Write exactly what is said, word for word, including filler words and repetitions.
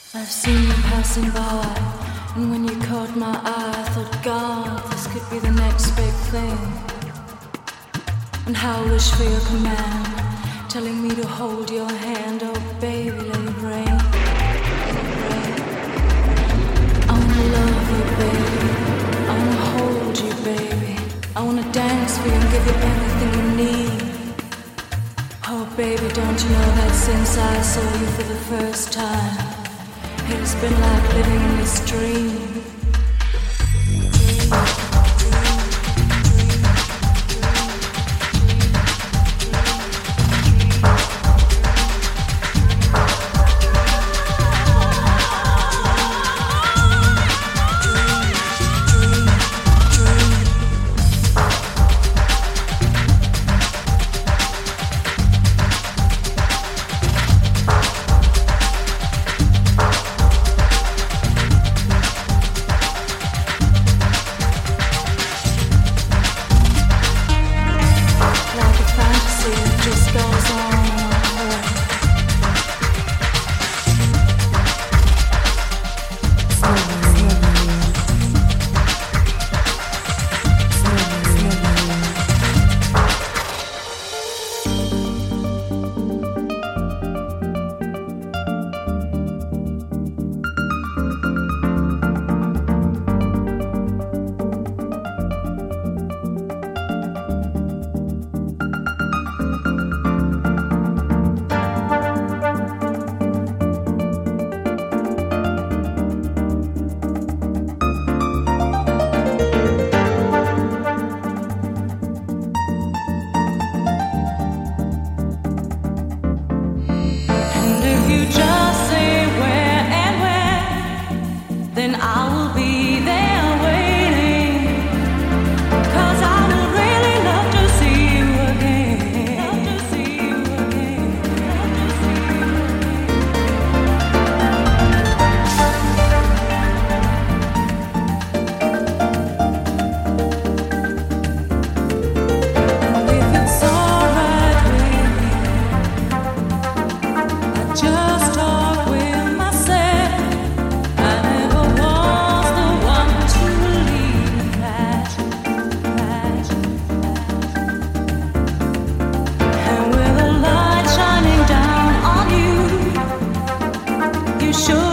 I've seen you passing by, and when you caught my eye, I thought, God, this could be the next big thing. And how I wish for your command, telling me to hold your hand. Oh, baby, let it rain. Let it rain. I wanna love you, baby. I wanna hold you, baby. I wanna dance for you and give you everything you need. Oh, baby, don't you know that since I saw you for the first time, it's been like living in this dream. You should